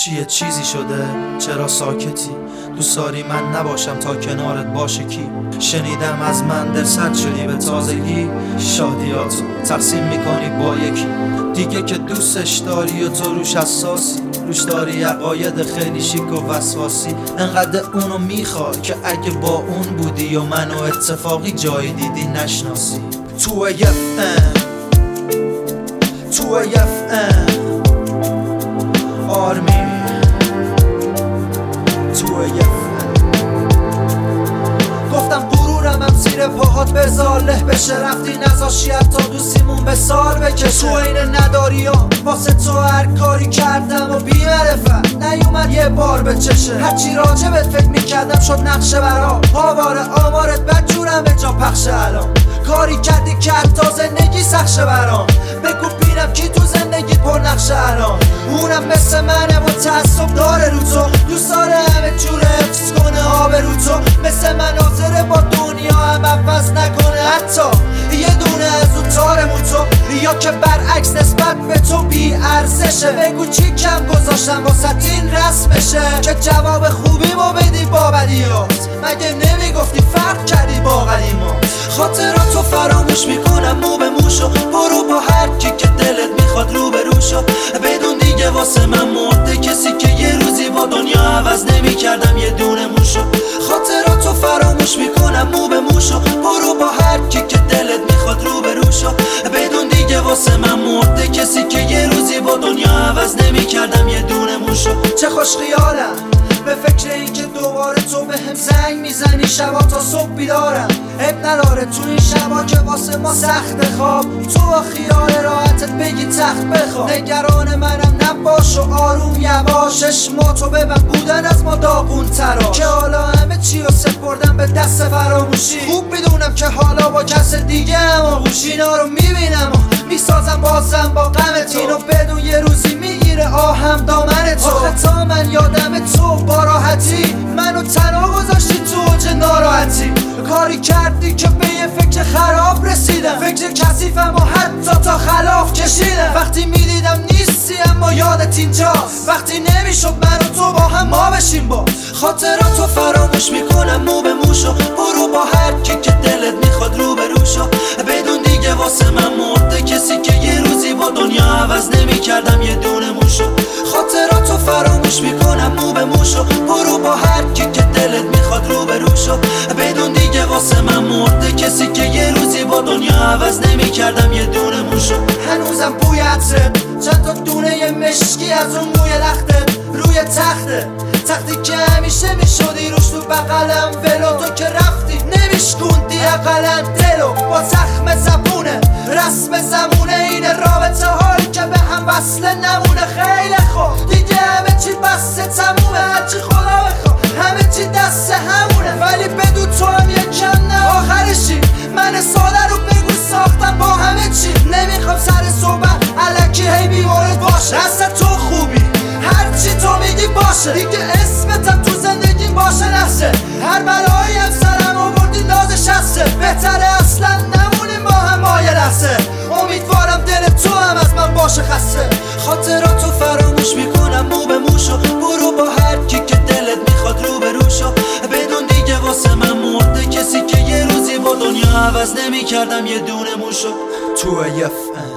چیه چیزی شده؟ چرا ساکتی؟ دوست داری من نباشم تا کنارت باشه کی؟ شنیدم از من دلسرد شدی به تازگی، شادیاتو تقسیم میکنی با یکی دیگه که دوستش داری و تو روش حساسی، روش داری عقاید خیلی شیک و وسواسی. انقدر اونو میخوای که اگه با اون بودی و منو اتفاقی جایی دیدی نشناسی. تو آرمی گفتم غرورم زیر پاهات بذار له بشه، رفتی نذاشی حتی دوستیمون به سال بکشه. تو این نداری ها واسه تو هر کاری کردم و بی معرفت نیومد یه بار به چشه. هرچی راجبت فکر میکردم شد نقشه برا آواره آمارت بدجورم به جا پخشه. الان کاری کردی که حتی زندگی سخشه برام، بگو بینم کی تو زندگی پر نقشه الان. اونم مثل منه و تعصب داره رو تو، دوست داره همه جوره حفظ کنه آبرو تو. مثل من حاضره با دنیا هم عوض نکنه حتی یه دونه از اون تار موتو، یا که برعکس نسبت به تو بی ارزشه. بگو چی کم گذاشتم واسه این رسمشه که جواب خوبی ما بدی با بدیات. مگه نمیگفتی فرق کردی با قدیما؟ خاطراتو فراموش میکنم مو به موشو، برو با هر کی که دلت میخواد رو به روشو. بدون دیگه واسه من مرده کسی که یه روزی با دنیا عوض نمیکردم یه دونه موشو. خاطراتو فراموش میکنم مو به موشو، برو با هر کی که دلت میخواد رو به روشو. بدون دیگه واسه من مرده کسی که یه روزی با دنیا عوض نمیکردم یه دونه موشو. چه خوش خیالم به فکر این که دوباره تو به هم زنگ میزنی شبا تا صبح بیدارم. اب نداره تو این شبا که واسه ما سخت خواب، تو با خیال راحتت بگی تخت بخواب. نگران منم نباش و آروم یواش، چشماتو ببن بودن از ما داغون ترا که حالا همه چی رو سپردم به دست فراموشی. خوب میدونم که حالا با کس دیگه اما اینا رو میبینم و میسازم بازم با غمت. اینو بدون یه روزی میگیره آهم دامن تو. آخه تا من یادم تو با راحتی منو تنها گذاشتی تو اوج ناراحتی. کاری کردی که به یه فکر خراب رسیدم، فکر کثیفم و حتی تا خلاف کشیدم. وقتی میدیدم نیستی اما یادت اینجاست، وقتی نمیشد من و تو با هم ما بشیم با. خاطراتو فراموش میکنم مو به موشو، برو با هر کی که دلت میخواد رو به روشو. بدون دیگه واسه من مرده کسی که یه روزی با دنیا عوض نمیکردم یه دونه موشو. خاطراتو فراموش میکنم مو به موشو، برو با هر کی که دلت میخواد رو به روشو. بدون دیگه واسه من مرده کسی که یه روزی با دنیا عوض نمیکردم یه دونه موشو. هنوزم بوی عطرت، چند تا دونه یه مشکی از اون موی لختت روی تختی که همیشه میشدی روش تو بغلم ولو. تو که رفتی نمیشکوندی اقلا دلو با زخم زبونه رسم زمونه. این رابطه هایی که به هم وصله نمونه. خیلی خوب دیگه همه چی بسته تمومه، هرچی خدا بخواه همه چی دست همونه. ولی بدون تو هم یکم نه آخرشی، من ساده رو بگو ساختم با همه چی. نمیخوام سر صحبت الکی هی بیمارد باشه، اصلا تو خوبی هرچی تو میگی باشه. دیگه اسمتم تو زندگی باشه نشه، هر بلایی هم سرم آوردی نازش هسته. بهتره اصلا نمونیم با هم یه لحظه، امیدوارم دل تو هم از من باشه خسته. خاطراتو فراموش میکنم مو به موشو، برو با هر کی که دلت میخواد رو به روشو. بدون دیگه واسه من مرده کسی که یه روزی با دنیا عوض نمیکردم یه دونه موشو. تو